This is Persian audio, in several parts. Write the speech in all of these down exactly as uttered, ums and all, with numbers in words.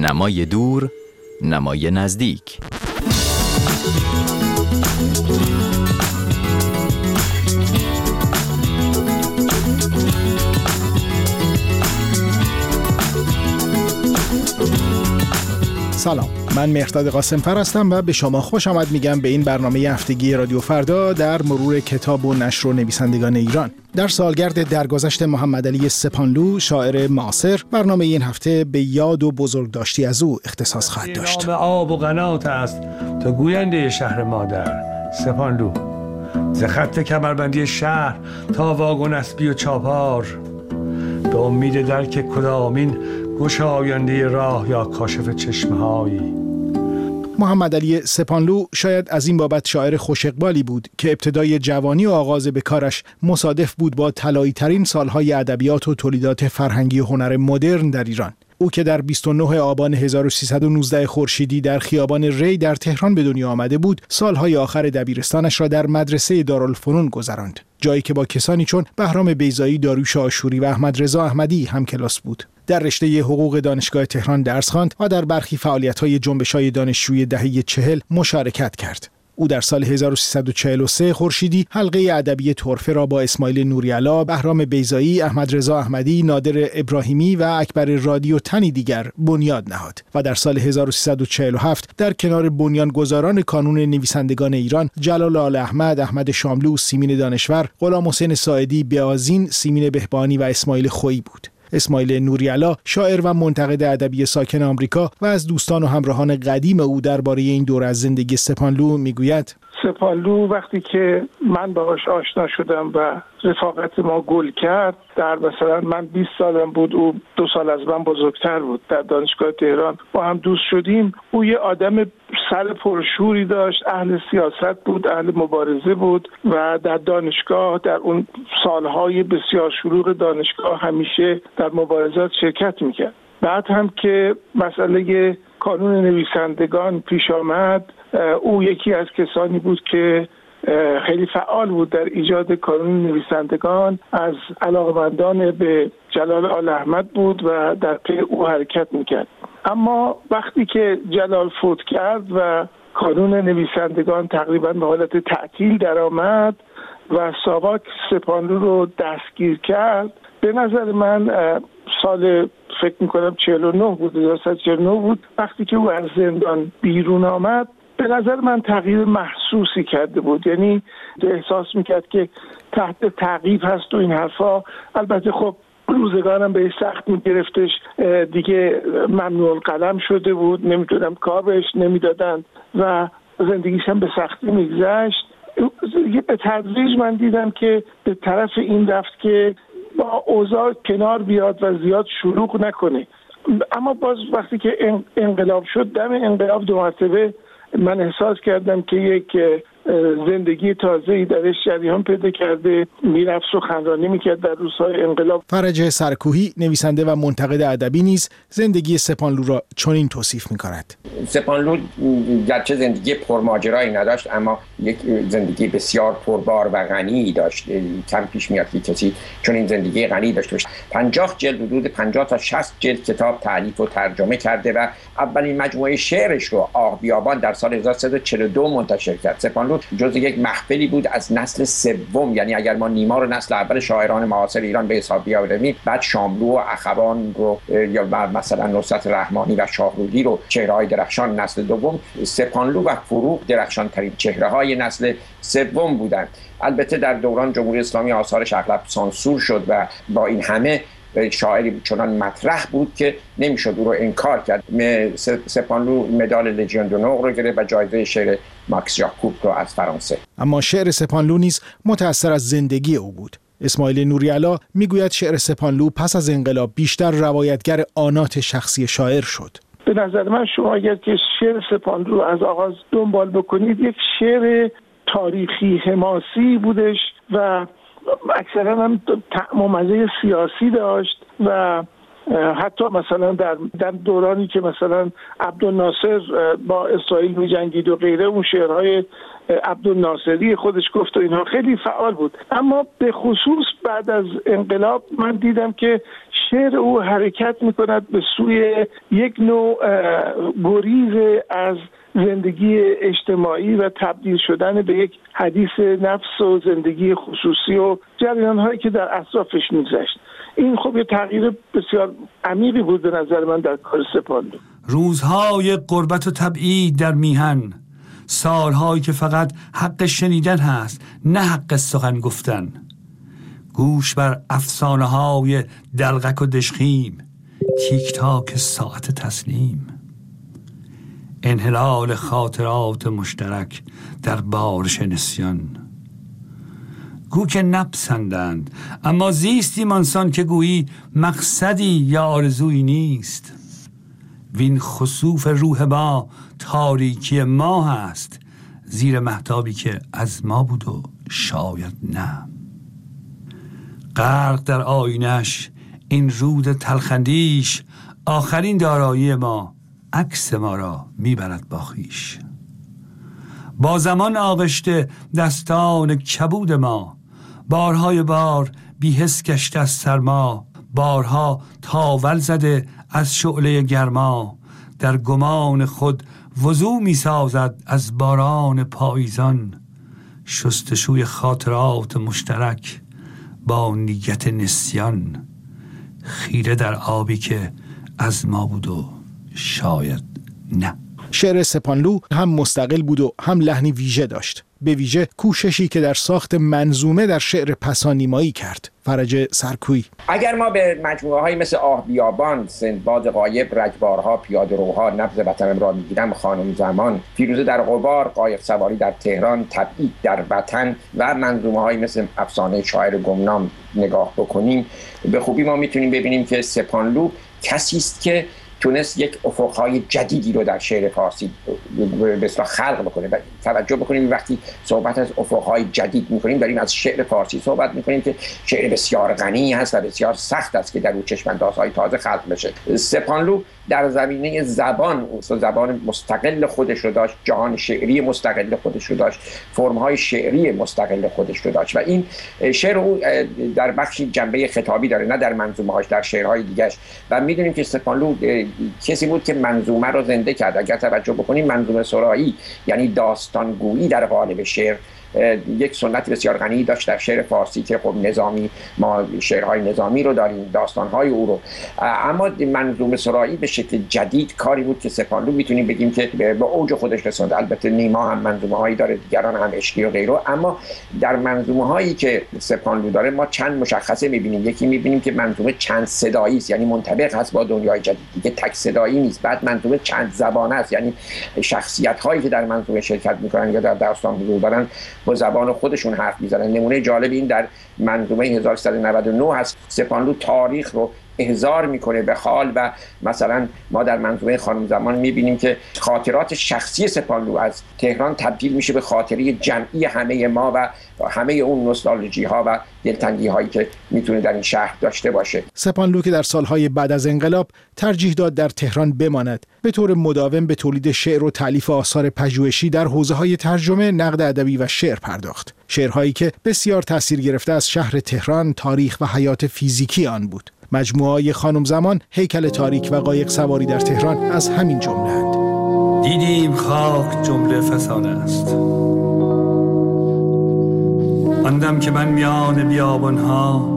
نمای دور، نمای نزدیک. سلام، من مهرداد قاسمفر هستم و به شما خوش آمد میگم به این برنامه هفتگی رادیو فردا در مرور کتاب و نشر و نویسندگان ایران. در سالگرد درگذشت محمدعلی سپانلو، شاعر معاصر، برنامه این هفته به یاد و بزرگداشتی از او اختصاص خواهد داشت. نام آب و قنات است تا گوینده شهر مادر سپانلو، ز خط کمربندی شهر تا واگن اسبی و چاپار، به امید درک کدامین گشاینده راه یا کاشف چشمه‌هایی. محمدعلی سپانلو شاید از این بابت شاعر خوش اقبالی بود که ابتدای جوانی و آغاز به کارش مصادف بود با طلایی ترین سالهای ادبیات و تولیدات فرهنگی و هنر مدرن در ایران. او که در بیست و نه آبان هزار و سیصد و نوزده خورشیدی در خیابان ری در تهران به دنیا آمده بود، سالهای آخر دبیرستانش را در مدرسه دارالفنون گذراند، جایی که با کسانی چون بهرام بیضایی، داریوش آشوری و احمد رضا احمدی همکلاس بود. در رشته حقوق دانشگاه تهران درس خواند و در برخی فعالیت‌های جنبش‌های دانشجویی دهه چهل مشارکت کرد. او در سال هزار و سیصد و چهل و سه خورشیدی حلقه ادبی طرفه را با اسماعیل نوری‌علا، بهرام بیضایی، احمد رضا احمدی، نادر ابراهیمی و اکبر رادی و تنی دیگر بنیاد نهاد و در سال هزار و سیصد و چهل و هفت در کنار بنیانگذاران کانون نویسندگان ایران جلال آل احمد، احمد شاملو، سیمین دانشور، غلام حسین ساعدی، بیازین، سیمین بهبانی و اسماعیل خویی بود. اسماعیل نوری‌علا، شاعر و منتقد ادبی ساکن آمریکا و از دوستان و همراهان قدیم او درباره این دوره از زندگی سپانلو میگوید: سپانلو وقتی که من باهاش آشنا شدم و رفاقت ما گل کرد، در مثلا من بیست سالم بود، او دو سال از من بزرگتر بود، در دانشگاه تهران با هم دوست شدیم. او یه آدم سر پرشوری داشت، اهل سیاست بود، اهل مبارزه بود و در دانشگاه در اون سالهای بسیار شلوغ دانشگاه همیشه در مبارزات شرکت میکرد. بعد هم که مسئله کانون نویسندگان پیش آمد، او یکی از کسانی بود که خیلی فعال بود در ایجاد کانون نویسندگان، از علاقمندان به جلال آل احمد بود و در پی او حرکت میکرد. اما وقتی که جلال فوت کرد و کانون نویسندگان تقریبا به حالت تعطیل درآمد و ساواک سپانلو رو دستگیر کرد، به نظر من سال فکر میکنم چهل و نه بود، هزار و سیصد و چهل و نه بود، وقتی که او از زندان بیرون آمد، به نظر من تغییر محسوسی کرده بود. یعنی احساس میکرد که تحت تعقیب هست و این حرفا. البته خب روزگارم به سخت میگرفتش، دیگه ممنوع القلم شده بود، نمیدونم کار بهش نمیدادن و زندگیش هم به سختی میگذشت. به تدریج من دیدم که به طرف این رفت که با اوضاع کنار بیاد و زیاد شلوغ نکنه. اما باز وقتی که انقلاب شد، دم انقلاب دو مرتبه من احساس کردم که یک زندگی تازه‌ای درش جریان پیدا کرده، میرفت سخنرانی میکرد در روزهای انقلاب. فرج سرکوهی، نویسنده و منتقد ادبی نیز زندگی سپانلو را چنین توصیف میکند: سپانلو گرچه زندگی پرماجرایی نداشت، اما یک زندگی بسیار پربار و غنی داشت. کم پیش میاد که کسی چون این زندگی غنی داشته باشه. پنجاه جلد، حدود پنجاه تا شصت جلد کتاب تالیف و ترجمه کرده و اولین مجموعه شعرش رو آه بیابان در سال هزار و سیصد و چهل و دو منتشر کرد. سپانلو جزء یک محفلی بود از نسل سوم، یعنی اگر ما نیما رو نسل اول شاعران معاصر ایران به حساب بیاوریم، بعد شاملو و اخوان رو یا مثلا نصرت رحمانی و شاهرودی رو چهره‌های درخشان نسل دوم، سپانلو و فروغ درخشان ترین چهره‌های نسل سوم بودند. البته در دوران جمهوری اسلامی آثارش اغلب سانسور شد و با این همه شاعری چنان مطرح بود که نمیشد او رو انکار کرد. سپانلو مدال لژیون دونور رو گرفت و جایزه شعر ماکس ژاکوب رو از فرانسه. اما شعر سپانلو نیز متأثر از زندگی او بود. اسماعیل نوری‌علا میگوید شعر سپانلو پس از انقلاب بیشتر روایتگر آنات شخصی شاعر شد. به نظر من شما اگر که شعر سپانلو از آغاز دنبال بکنید، یک شعر تاریخی حماسی بودش و اکثرا هم طعم و مزه سیاسی داشت و حتی مثلا در در دورانی که مثلا عبدالناصر با اسرائیل می‌جنگید و غیره، اون شعرهای عبدالناصری خودش گفت و اینها خیلی فعال بود. اما به خصوص بعد از انقلاب من دیدم که شعر او حرکت می‌کند به سوی یک نوع گریز از زندگی اجتماعی و تبدیل شدن به یک حدیث نفس و زندگی خصوصی و جریان‌هایی که در اطرافش می‌گذشت. این خب یه تغییر بسیار عمیقی بود به نظر من در کار سپاندو. روزهای غربت و تبعید در میهن، سالهایی که فقط حق شنیدن هست نه حق سخن گفتن، گوش بر افسانه های دلغک و دشخیم، تیک تاک ساعت تسلیم، انحلال خاطرات مشترک در بارش نسیان. گو که نپسندند اما زیستیم آنسان که گویی مقصدی یا آرزویی نیست. وین خسوف روح ما تاریکی ما هست، زیر مهتابی که از ما بود و شاید نه. غرق در آینش این رود تلخندیش، آخرین دارایی ما عکس ما را میبرد با خویش. با زمان آغشته دستان کبود ما، بارهای بار بی‌حس گشته از سرما، بارها تاول زده از شعله گرما، در گمان خود وضو می سازد از باران پاییزان، شستشوی خاطرات مشترک با نیت نسیان، خیره در آبی که از ما بود و شاید نه. شعر سپانلو هم مستقل بود و هم لحنی ویژه داشت، به ویژه کوششی که در ساخت منظومه در شعر پسانیمایی کرد. فرج سرکویی: اگر ما به مجموعه های مثل آه بیابان، سندباد غایب، رجبارها، پیاده روها، نبض وطنم را میگیرم، خانم زمان، فیروزه در غبار، قایق سواری در تهران، تبعید در وطن و منظومه های مثل افسانه شاعر گمنام نگاه بکنیم، به خوبی ما میتونیم ببینیم که سپانلو کسی است که تونست یک افقهای جدیدی رو در شعر فارسی به اصطلاح خلق بکنه. و توجه بکنیم وقتی صحبت از افقهای جدید میکنیم داریم از شعر فارسی صحبت میکنیم که شعر بسیار غنی هست و بسیار سخت است که در او چشم‌اندازهای تازه خلق بشه. سپانلو در زمینه زبان زبان مستقل خودش رو داشت، جهان شعری مستقل خودش رو داشت، فرم‌های شعری مستقل خودش رو داشت و این شعر او در بخشی جنبه خطابی داره، نه در منظومه‌هاش، در شعرهای دیگه‌اش. و میدونیم که سپانلو کسی بود که منظومه رو زنده کرد. اگر توجه بکنیم منظومه سرایی یعنی داستانگویی در قالب شعر یک سنت بسیار غنی داشت در شعر فارسی که خب نظامی، ما شعرهای نظامی رو داریم، داستانهای او رو. اما منظومه سرایی به شکل جدید کاری بود که سپانلو میتونیم بگیم که به اوج خودش رسوند. البته نیما هم منظومه هایی داره، دیگران هم عشقی و غیره، اما در منظومه هایی که سپانلو داره ما چند مشخصه میبینیم. یکی میبینیم که منظومه چند صدایی است، یعنی منطبق هست با دنیای جدید، دیگه تک صدایی نیست. بعد منظومه چند زبانه است، یعنی شخصیت هایی که در منظومه شرکت میکنن یا در داستان حضور دارن با زبان خودشون حرف میزنن. نمونه جالب این در منظومه هزار و سیصد و نود و نه هست. سپانلو تاریخ رو احضار میکنه به حال و مثلا ما در منظومه خانم زمان میبینیم که خاطرات شخصی سپانلو از تهران تبدیل میشه به خاطره جمعی همه ما و همه اون نوستالژی ها و دلتنگی هایی که میتونه در این شهر داشته باشه. سپانلو که در سالهای بعد از انقلاب ترجیح داد در تهران بماند، به طور مداوم به تولید شعر و تألیف آثار پژوهشی در حوزه‌های ترجمه، نقد ادبی و شعر پرداخت. شعرهایی که بسیار تأثیر گرفته از شهر تهران، تاریخ و حیات فیزیکی آن بود. مجموعه‌های خانم زمان، هیکل تاریک و قایق سواری در تهران از همین جمله‌اند. دیدیم خاک جمله فسانه است، آندم که من میان بیابان‌ها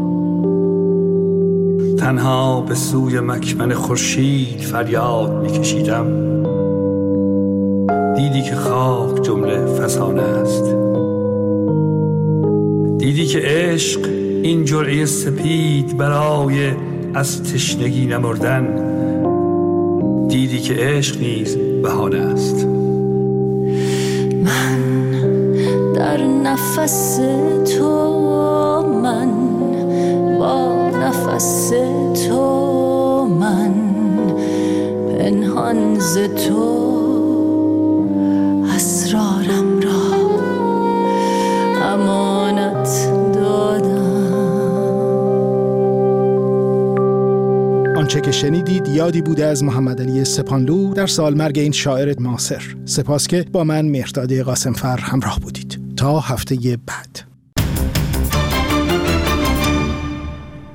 تنها به سوی مکمن خورشید فریاد می‌کشیدم. دیدی که خاک جمله فسانه است، دیدی که عشق این جرعه سپید برای از تشنگی نمردن، دیدی که عشق نیز بهانه است. من در نفس تو، من با نفس تو، من پنهان ز تو اسرارم را امانت دادم. آنچه که شنیدید یادی بوده از محمد علی سپانلو در سالمرگ این شاعر معاصر. سپاس که با من مهرداد قاسمفر همراه بودید. تا هفته بعد.